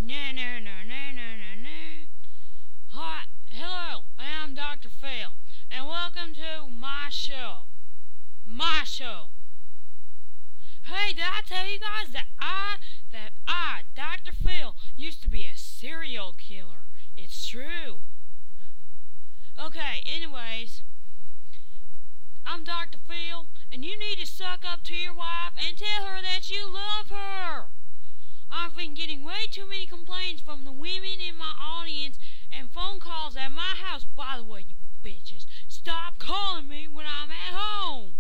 No, no, no, no, no, no, no. Hi, hello, I'm Dr. Phil, and welcome to my show. My show. Hey, did I tell you guys that I, Dr. Phil, used to be a serial killer? It's true. Okay, anyways, I'm Dr. Phil, and you need to suck up to your wife and tell her that you love her. I've been getting way too many complaints from the women in my audience and phone calls at my house. By the way, you bitches, stop calling me when I'm at home.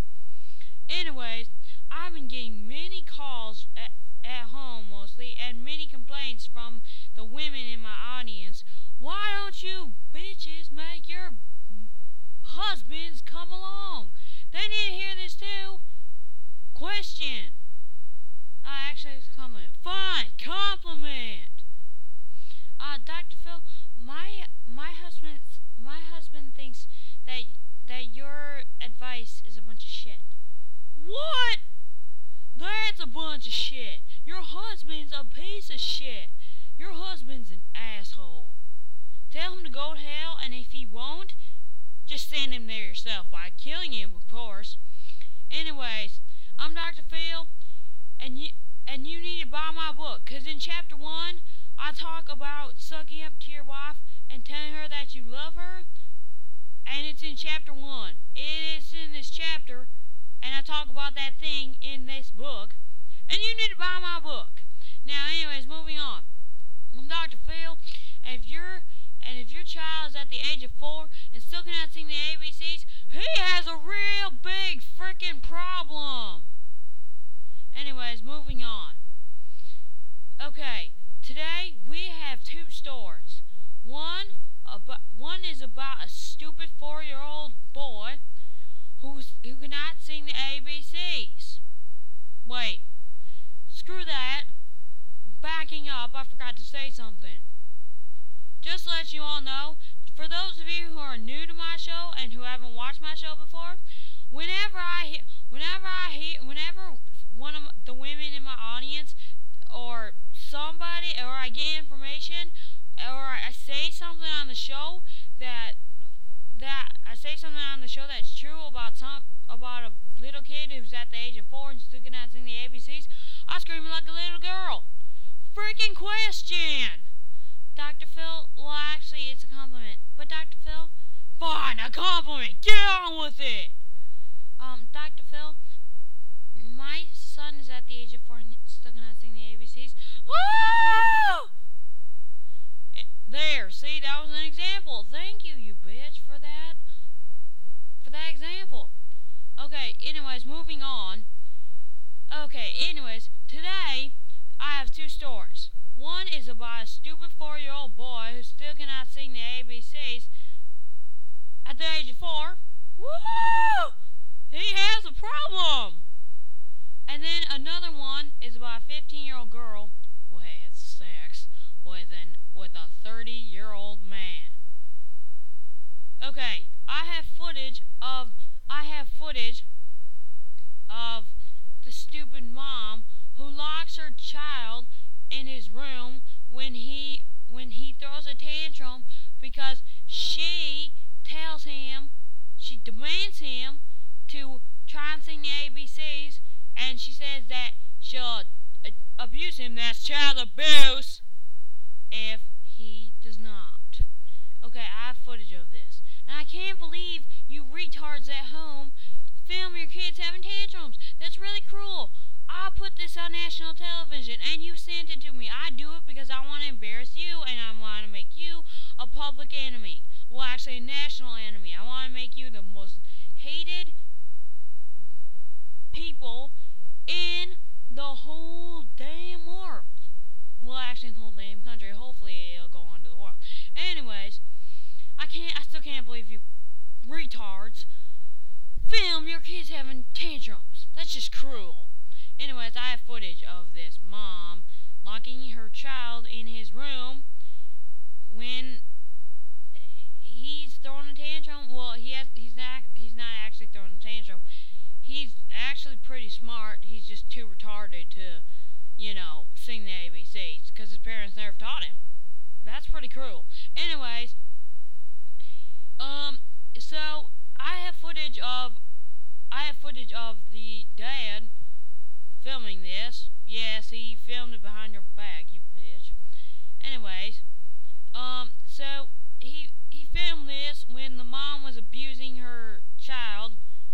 Anyways, I've been getting many calls at home mostly and many complaints from the women in my audience. Why don't you bitches make your husbands come along? They need to hear this too. Question. Actually, it's a compliment. Fine, compliment. Dr. Phil, my husband thinks that your advice is a bunch of shit. What? That's a bunch of shit. Your husband's a piece of shit. Your husband's an asshole. Tell him to go to hell, and if he won't, just send him there yourself by killing him, of course. Anyways, I'm Dr. Phil, and you need to buy my book, because in chapter 1, I talk about sucking up to your wife and telling her that you love her, and it's in chapter 1. It is in this chapter, and I talk about that thing in this book, and you need to buy my book. Now, anyways, moving on. I'm Dr. Phil, and if your child is at the age of 4 and still cannot sing the ABCs, he has a real big freaking problem. Anyways, moving on. Okay, today we have 2 stories. One is about a stupid 4-year-old boy who cannot sing the ABCs. Wait, screw that. Backing up, I forgot to say something. Just to let you all know, for those of you who are new to my show and who haven't watched my show before, whenever one of the women in my audience or somebody, or I get information, or I say something on the show that's true about a little kid who's at the age of 4 and still cannot sing the ABCs, I scream like a little girl. Freaking question! Dr. Phil, well, actually, it's a compliment. But Dr. Phil, fine, a compliment. Get on with it. Dr. Phil, my son is at the age of 4 and still cannot sing the ABCs. Oh! There, see, that was an example. Thank you, you bitch, for that example. Okay, anyways, moving on. Okay, anyways, today I have 2 stories. One is about a stupid 4-year-old boy who still cannot sing the ABCs at the age of 4. Woo! He has a problem! And then another one is about a 15-year-old girl who had sex with a 30-year-old man. Okay, I have footage of the stupid mom who locks her child in his room when he throws a tantrum because she demands him to try and sing the ABCs, and she says that she'll abuse him. That's child abuse if he does not. Okay, I have footage of this, and I can't believe you retards at home film your kids having tantrums. That's really cruel. I put this on national television, and you sent it to me. I do it because I want to embarrass you, and I want to make you a public enemy. Well, actually, a national enemy. I want to make you the most hated people in the whole damn world. Well, actually, in the whole damn country. Hopefully, it'll go on to the world. Anyways, I still can't believe you retards film your kids having tantrums. That's just cruel. Anyways, I have footage of this mom locking her child in his room when he's throwing a tantrum. Well, he's not actually throwing a tantrum. He's actually pretty smart. He's just too retarded to, sing the ABCs because his parents parents never taught him. That's pretty cruel. Anyways, so I have footage of the dad filming this. Yes, he filmed it behind your back, you bitch. Anyways, so he filmed this when the mom was abusing her child,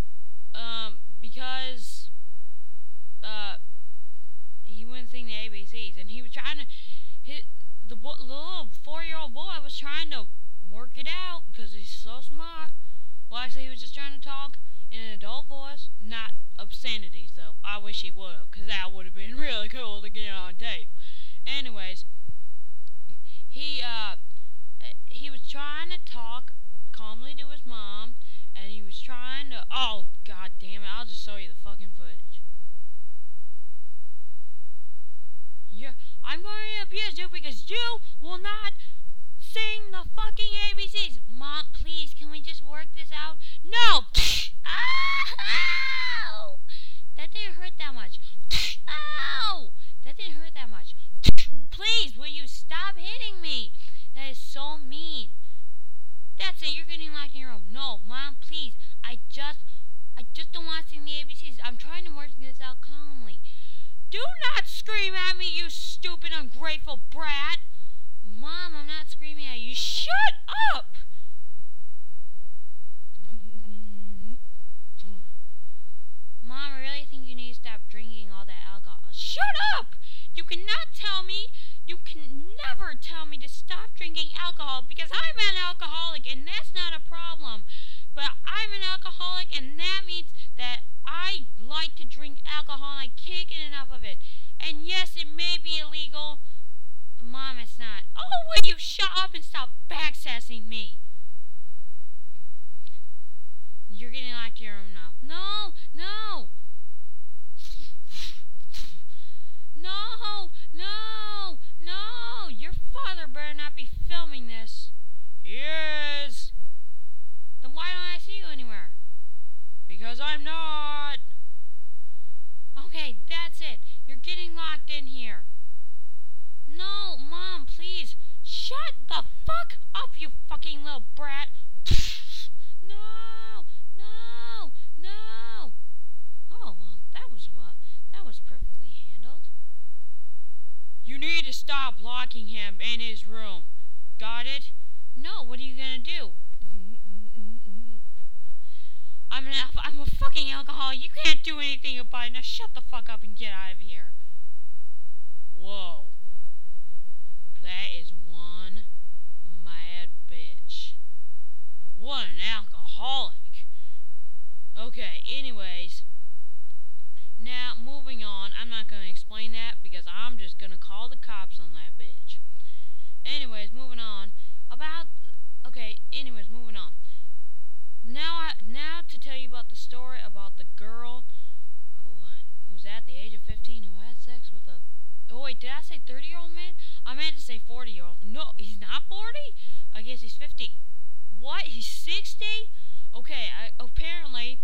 because he wouldn't sing the ABCs, and he was trying to the little 4-year-old boy was trying to work it out because he's so smart. Well, actually, he was just trying to talk in an adult voice, not obscenities, though. I wish he would have, because that would have been really cool to get on tape. Anyways, he was trying to talk calmly to his mom, and he was trying to... Oh, god damn it, I'll just show you the fucking footage. Yeah, I'm going to abuse you because you will not sing the fucking ABCs. Mom, please, can we just work this out? No! Ow! That didn't hurt that much. Ow! That didn't hurt that much. Please, will you stop hitting me? That is so mean. That's it, you're getting locked in your room. No, Mom, please. I just don't want to sing the ABCs. I'm trying to work this out calmly. Do not scream at me, you stupid, ungrateful brat. Mom, I'm not screaming at you. Shut up! Mom, I really think you need to stop drinking all that alcohol. Shut up! You cannot tell me, you can never tell me to stop drinking alcohol because I'm an alcoholic and that's not a problem. But I'm an alcoholic and that means that I like to drink alcohol and I can't get enough of it. And yes, it may be illegal. Mom, it's not. Oh, will you shut up and stop backsassing me? You're getting locked in your room now. No, no. No, no, no. Your father better not be filming this. He is. Then why don't I see you anywhere? Because I'm not. Okay, that's it. You're getting locked in here. No, Mom, please. Shut the fuck up, you fucking little brat. No, no, no. Oh, well, that was perfectly handled. You need to stop locking him in his room. Got it? No, what are you gonna do? I'm a fucking alcoholic. You can't do anything about it. Now shut the fuck up and get out of here. Whoa. That is one mad bitch. What an alcoholic. Okay, anyways. Now, moving on. I'm not going to explain that because I'm just going to call the cops on that bitch. Anyways, moving on. Moving on. Now to tell you about the story about the girl who's at the age of 15 who had sex with a... Oh wait, did I say 30-year-old man? I meant to say 40-year-old. No, he's not 40? I guess he's 50. What? He's 60? Okay, apparently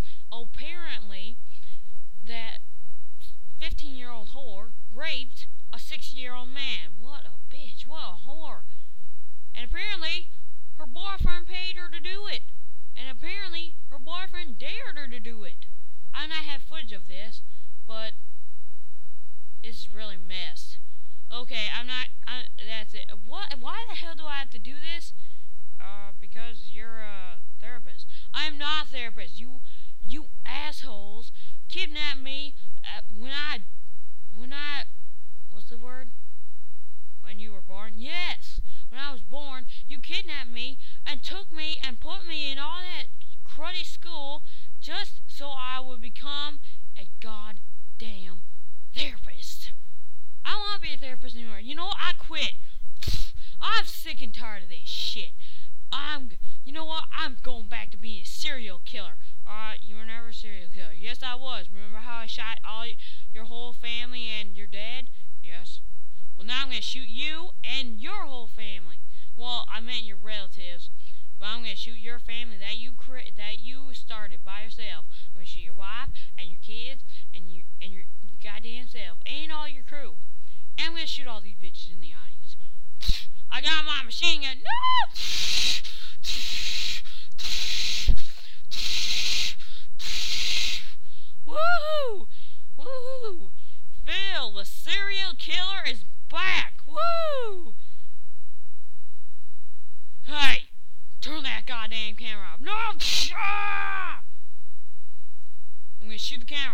that 15-year-old whore raped a 60-year-old man. What a bitch. What a whore. And apparently her boyfriend paid her to do it. And apparently her boyfriend dared her to do it. I mean, I have footage of this, but it's really messed. Okay, that's it. What? Why the hell do I have to do this? Because you're a therapist. I'm not a therapist. You assholes kidnapped me when I, what's the word? When you were born? Yes! When I was born, you kidnapped me and took me and put me in all that cruddy school just so I would become a goddamn therapist. I don't want to be a therapist anymore. You know what? I quit. I'm sick and tired of this shit. You know what? I'm going back to being a serial killer. You were never a serial killer. Yes, I was. Remember how I shot your whole family and your dad? Yes. Well, now I'm going to shoot you and your whole family. Well, I meant your relatives. But I'm going to shoot your family that you started by yourself. I'm going to shoot your wife and your kids and your goddamn self and all your crew. And I'm going to shoot all these bitches in the audience. I got my machine gun. No! Woohoo! Woohoo! Phil, the serial killer is back! Woo! Hey! Turn that goddamn camera off. No! Ah! I'm gonna shoot the camera.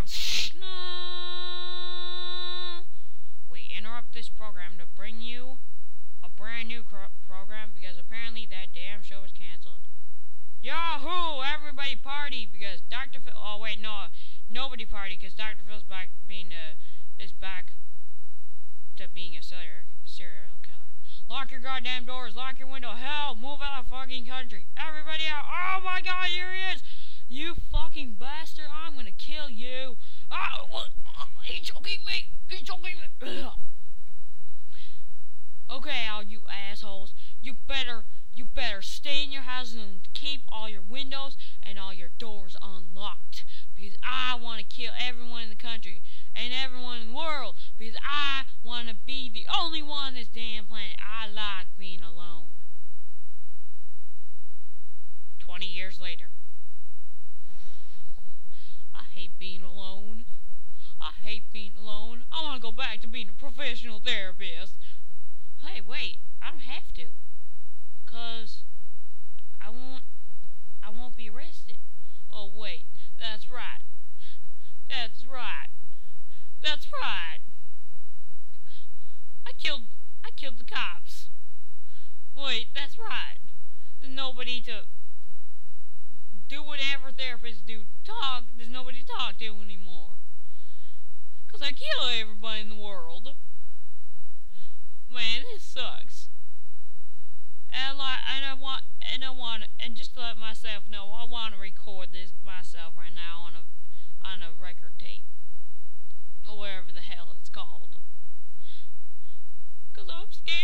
No! We interrupt this program to bring you a brand new program because apparently that damn show was cancelled. Yahoo! Everybody party because Dr. Phil. Oh wait, no, nobody party because Dr. Phil's back is back to being a serial killer. Lock your goddamn doors. Lock your window. Hell, move out of the fucking country. Everybody out. Oh my God, here he is. You fucking bastard! I'm gonna kill you. Ah, he's choking me. He's choking me. Ugh. Okay, all you assholes, you better stay in your houses and keep all your windows and all your doors unlocked because I want to kill everyone in the country and everyone in the world because I want to be the only one on this damn planet. I like being alone. 20 years later. I hate being alone. I hate being alone. I want to go back to being a professional therapist. Hey, wait, I don't have to, because I won't be arrested. Oh, wait, that's right. That's right. That's right. I killed the cops. Wait, that's right. There's nobody to do whatever therapists do. There's nobody to talk to anymore. Because I kill everybody in the world. Man, this sucks. And just to let myself know, I want to record this myself right now on a record tape, or whatever the hell it's called. 'Cause I'm scared.